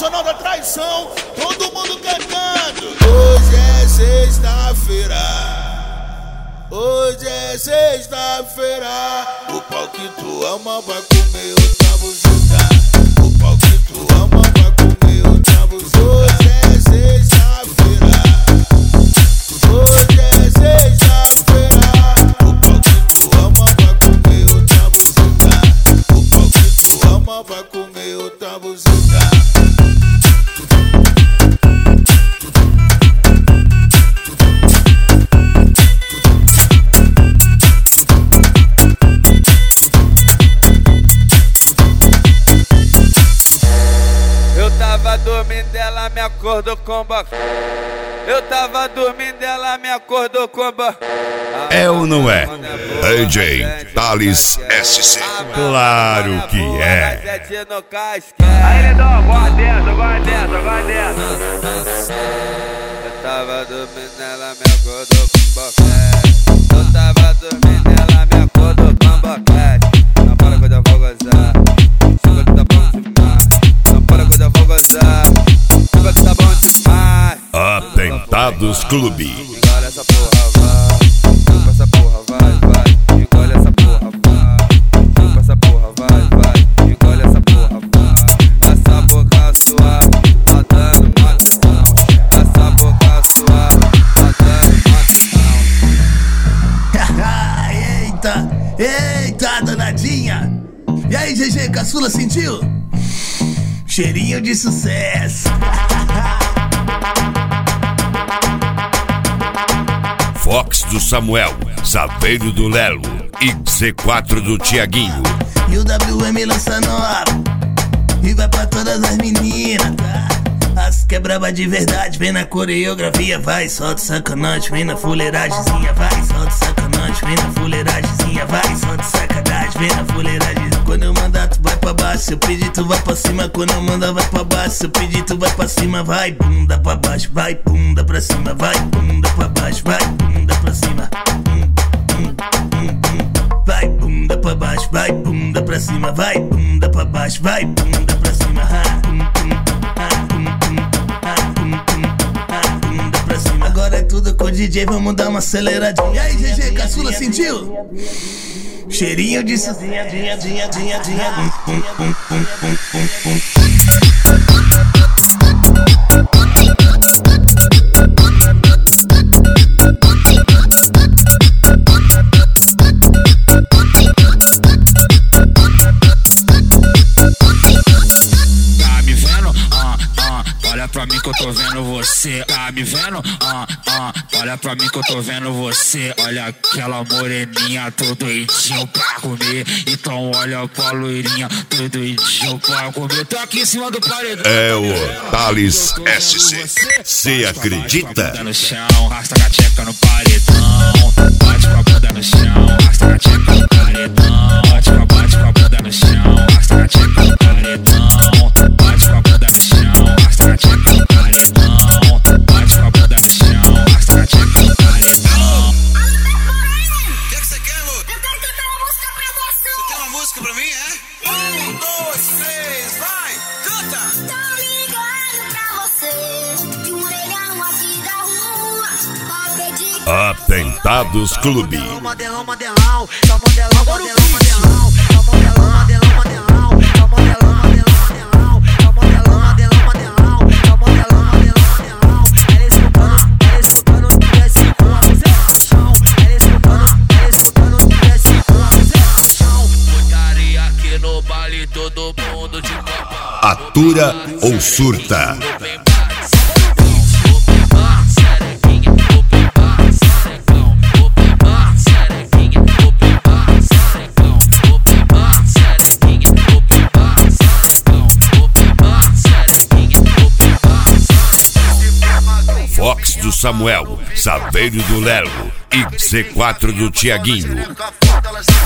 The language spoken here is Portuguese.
Internacional da Traição, todo mundo cantando. Hoje é sexta-feira, hoje é sexta-feira. O pau que tu ama vai comer o tabuzuca. O pau que tu ama vai comer o tabuzuca. Hoje é sexta-feira, hoje é sexta-feira. O pau que tu ama vai comer o tabuzuca. O pau que tu ama vai comer o tabuzuca. Tava dormindo, ela me acordou com boca. Eu tava dormindo, ela me acordou com boca. É ou não é? DJ Thales SC. Claro que é. Aí, Lindão, agora dentro, agora dentro, agora dentro. Eu tava dormindo, ela me acordou com boca. Eu tava dormindo, ela me acordou com boca. Não para quando eu vou gozar. Chupa que tá bom demais. Não para quando eu vou gozar. Chupa que tá bom demais. Atentados Clube. Engole essa porra, vai. Chupa essa porra, vai, vai. Engole essa porra, vai. Chupa essa porra, vai, vai. Engole essa porra, vai. Essa boca sua, tá dando mação. Essa boca sua, tá dando mação. Eita, danadinha. E aí, GG, caçula, sentiu? Cheirinho de sucesso. Fox do Samuel, Saveiro do Lelo e C4 do Tiaguinho. E o WM lança nova e vai pra todas as meninas, tá? As que é braba de verdade, vem na coreografia, vai, solta sacanagem, vem na fuleiragemzinha, vai, solta sacanagem, vem na fuleiragemzinha, vai, solta sacanagem, vem na fuleiragem. Quando eu mandar tu vai pra baixo, se eu pedir tu vai pra cima. Quando eu mandar vai pra baixo, se eu pedir tu vai pra cima. Vai bunda pra baixo, vai bunda pra cima. Vai bunda pra baixo, vai bunda pra cima. Vai bunda pra baixo, vai bunda pra cima. Vai bunda pra baixo, vai bunda pra cima. Bunda pra cima. Agora é tudo com o DJ, vamos dar uma aceleradinha. E aí, GG, caçula, sentiu? Cheirinho de sozinha, dinha, dinha, dinha, dinha. Tá me vendo? Olha pra mim que eu tô vendo você. Tá me vendo? Olha pra mim que eu tô vendo você. Olha aquela moreninha, tô doidinho pra comer. Então olha pra loirinha, tô doidinho pra comer. Tô aqui em cima do paredão. É o Thales SC. Cê acredita? Bota no chão, rasta a tcheca no paredão. Bate com a bunda no chão, rasta a tcheca no paredão. Bate com a bunda no chão, rasta a tcheca no paredão. Bate com a bunda no chão, rasta a tcheca no paredão. Bate com a bunda no chão, rasta a tcheca no paredão. O que você quer, Lu? Eu quero cantar uma música pra você. Você quer uma música pra mim, é? 1, 2, 3, vai! Canta! Tô ligando pra você. De um orelhão aqui da rua. Pra pedir. Atentados Clube. Modelão, modelão, só modelão, modelão, modelão. Só modelão, modelão, modelão. Só modelão, modelão, modelão. Só modelão, modelão, modelão. Só modelão, modelão, modelão. Ela escutando, desce com a buzeta no chão. Ela escutando, desce com a buzeta no chão. Putaria aqui no baile, todo mundo de copa. Atura ou surta? Fox do Samuel, Saveiro do Lelo e C4 do Tiaguinho. Elas